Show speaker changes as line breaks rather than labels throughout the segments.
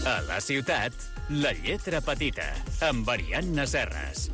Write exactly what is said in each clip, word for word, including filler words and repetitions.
A la ciutat, la lletra petita, amb Ariadna Serres.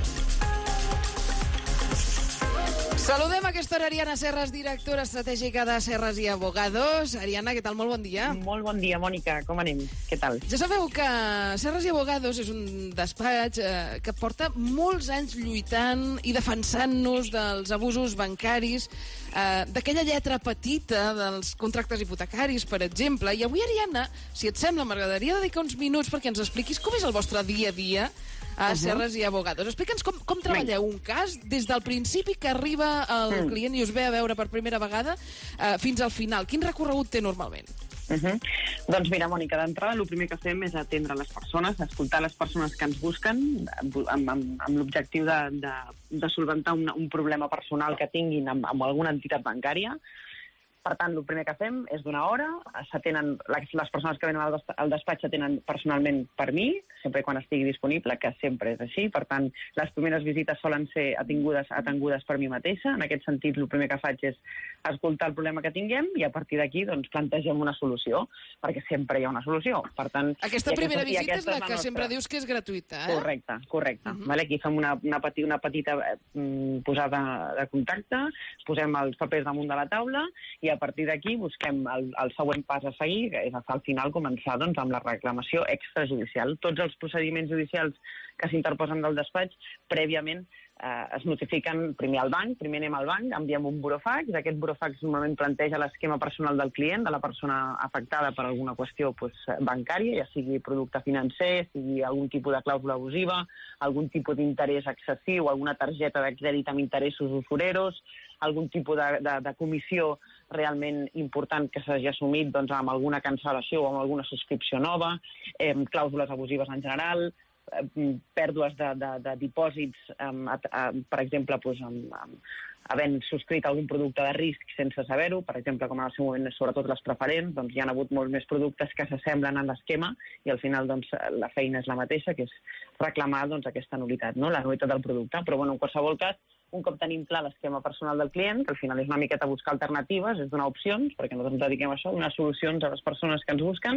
Saludem a aquesta hora Ariadna Serres, directora estratègica de Serres i Abogados. Ariadna, què tal? Molt bon dia.
Molt bon dia, Mònica. Com anem? Què tal?
Ja sabeu que Serres i Abogados és un despatx eh, que porta molts anys lluitant i defensant-nos dels abusos bancaris, eh, d'aquella lletra petita dels contractes hipotecaris, per exemple. I avui, Ariadna, si et sembla, m'agradaria dedicar uns minuts perquè ens expliquis com és el vostre dia a dia a uh-huh. Serres i Abogados. Explica'ns com, com treballeu un cas des del principi que arriba el mm. client i us ve a veure per primera vegada eh, fins al final. Quin recorregut té normalment?
Uh-huh. Doncs mira, Mònica, d'entrada el primer que fem és atendre les persones, escoltar les persones que ens busquen amb, amb, amb l'objectiu de, de, de solventar un, un problema personal que tinguin amb, amb alguna entitat bancària. Per tant, el primer que fem és donar hora, s'atenen, les, les persones que venen al despatx s'atenen personalment per mi, sempre quan estigui disponible, que sempre és així. Per tant, les primeres visites solen ser atingudes, atengudes per mi mateixa. En aquest sentit, el primer que faig és escoltar el problema que tinguem i a partir d'aquí doncs, plantegem una solució, perquè sempre hi ha una solució. Per tant,
aquesta primera aquesta, visita és la, la que nostra... sempre dius que és gratuïta, eh?
Correcte, correcte. Uh-huh. Vale? Aquí fem una, una, peti, una petita mm, posada de contacte, posem els papers damunt de la taula i a partir d'aquí busquem el, el següent pas a seguir, que és al final començar doncs, amb la reclamació extrajudicial. Tots els procediments judicials que s'interposen del despatx prèviament eh, es notifiquen primer al banc, primer anem al banc, enviem un burofax, aquest burofax normalment planteja l'esquema personal del client, de la persona afectada per alguna qüestió pues, bancària, ja sigui producte financer, sigui algun tipus de clàusula abusiva, algun tipus d'interès excessiu, alguna targeta de crèdit amb interessos usureros, algun tipus de, de, de comissió realment important que s'hagi assumit doncs, amb alguna cancel·lació o amb alguna subscripció nova, eh, clàusules abusives en general, eh, pèrdues de, de, de dipòsits, eh, a, a, per exemple, doncs, amb, amb, havent subscrit algun producte de risc sense saber-ho, per exemple, com en el seu moment, sobretot les preferents, doncs hi ha hagut molts més productes que s'assemblen en l'esquema i al final doncs, la feina és la mateixa, que és reclamar doncs, aquesta nulitat, no? La nulitat del producte. Però bueno, en qualsevol cas, un cop tenim clar l'esquema personal del client, que al final és una miqueta buscar alternatives, és donar opcions, perquè nosaltres ens dediquem a això, donar solucions a les persones que ens busquen.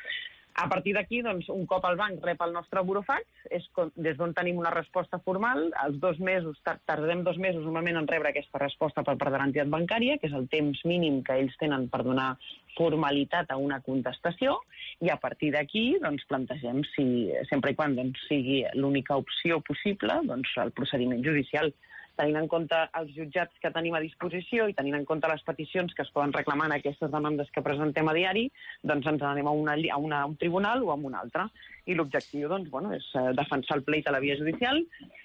A partir d'aquí, doncs, un cop el banc rep el nostre burofax, és des d'on tenim una resposta formal, als dos mesos, tardem dos mesos normalment en rebre aquesta resposta per part de l'entitat bancària, que és el temps mínim que ells tenen per donar formalitat a una contestació, i a partir d'aquí doncs, plantegem, si, sempre i quan doncs, sigui l'única opció possible, doncs, el procediment judicial. Tenint en compte els jutjats que tenim a disposició i tenint en compte les peticions que es poden reclamar en aquestes demandes que presentem a diari, doncs ens anem a, una, a, una, a un tribunal o a un altre. I l'objectiu doncs, bueno, és defensar el pleit a la via judicial,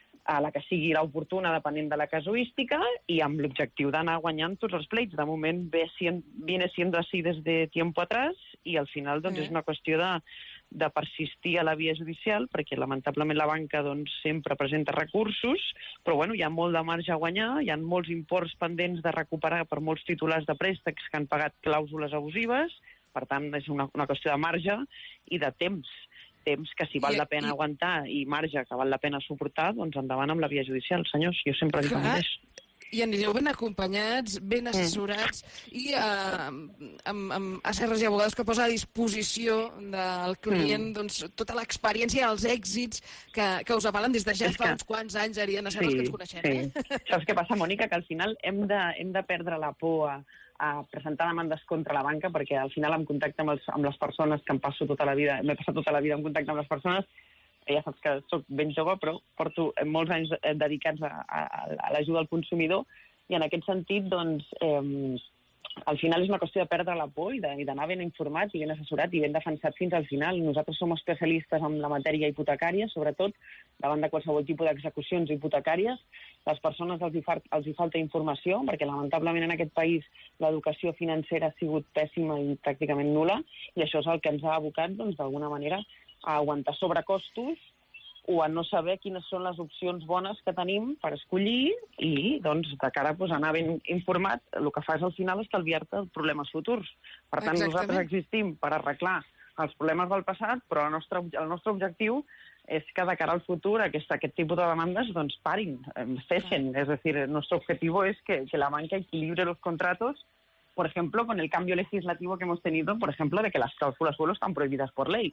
a la que sigui l'oportuna depenent de la casuística i amb l'objectiu d'anar guanyant tots els pleits. De moment ve sient, viene siendo así desde tiempo atrás i al final doncs, mm. és una qüestió de, de persistir a la via judicial perquè lamentablement la banca doncs, sempre presenta recursos, però bueno, hi ha molt de marge a guanyar, hi ha molts imports pendents de recuperar per molts titulars de préstecs que han pagat clàusules abusives, per tant és una, una qüestió de marge i de temps. temps que si val I, la pena i... aguantar i marge que val la pena suportar, doncs endavant amb la via judicial, senyors. Jo sempre dic el mateix.
I anireu ben acompanyats, ben assessorats mm. i eh, amb, amb a Serres i Abogados que posa a disposició del client mm. doncs, tota l'experiència, els èxits que, que us avalen des de ja és fa que... uns quants anys, Ariadna Serres, sí, que ens coneixem. Sí.
Eh? Saps què passa, Mònica? Que al final hem de, hem de perdre la por a, a presentar demandes contra la banca perquè al final en contacte amb, els, amb les persones que em passo tota la vida, m'he passat tota la vida en contacte amb les persones, ja saps que soc ben jove, però porto molts anys dedicats a, a, a l'ajuda al consumidor i en aquest sentit, doncs, eh, al final és una qüestió de perdre la por i d'anar ben informat i ben assessorat i ben defensat fins al final. Nosaltres som especialistes en la matèria hipotecària, sobretot davant de qualsevol tipus d'execucions hipotecàries. Les persones els hi, fa, els hi falta informació, perquè lamentablement en aquest país l'educació financera ha sigut pèssima i pràcticament nul·la, i això és el que ens ha abocat, doncs, d'alguna manera, a aguantar sobrecostos o a no saber quines són les opcions bones que tenim per escollir i, doncs, de cara pues, a anar ben informat, el que fa és al final estalviar-te problemes futurs. Per tant, Exactament. Nosaltres existim per arreglar els problemes del passat, però el nostre, el nostre objectiu és que de cara al futur aquest, aquest tipus de demandes doncs, parin, cesen. Ah. Es decir, nuestro objetivo es que, que la banca equilibre los contratos, por ejemplo, con el cambio legislativo que hemos tenido, por ejemplo, de que las cláusulas suelo están prohibidas por ley.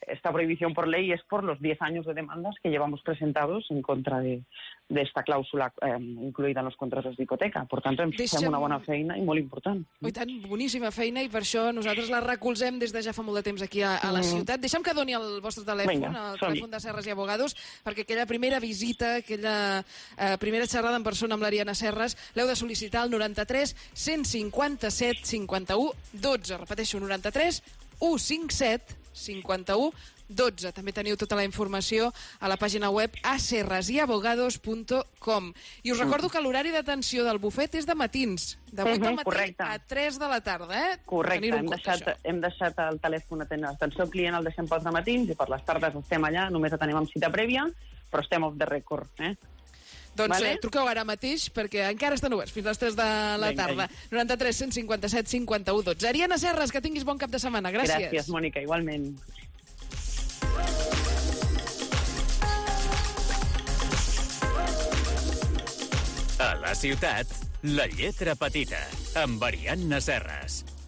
esta prohibición por ley es por los diez años de demandas que llevamos presentados en contra de, de esta clàusula eh, incluïda en los contratos d'hipoteca. Per tant, ens
Deixa'm...
fem una bona feina i molt important.
Oh, i tant, boníssima feina, i per això nosaltres la recolzem des de ja fa molt de temps aquí a, a la ciutat. Deixa'm que doni el vostre telèfon,
Vinga,
el telèfon de Serres i Abogados, perquè aquella primera visita, aquella eh, primera xerrada en persona amb l'Ariana Serres, l'heu de sol·licitar al noranta-tres cent cinquanta-set cinquanta-u dotze. Repeteixo, noranta-tres cent cinquanta-set cinquanta-u dotze. També teniu tota la informació a la pàgina web a serres i abogados punt com. I us recordo que l'horari d'atenció del bufet és de matins, de vuit del matí
correcte.
a tres de la tarda, eh?
Correcte,
Tenir-ho en
hem
compte,
deixat,
això.
hem deixat el telèfon atent l'atenció al client, el deixem pels matins i per les tardes estem allà, només atenem amb cita prèvia, però estem off the record, eh?
Doncs
Vale.
eh, truqueu ara mateix, perquè encara estan oberts fins a les tres de la
Vinga,
tarda. noranta-tres cent cinquanta-set cinquanta-u dotze. Ariana Serres, que tinguis bon cap de setmana. Gràcies.
Gràcies, Mònica, igualment.
A la ciutat, la lletra petita, amb Ariadna Serres.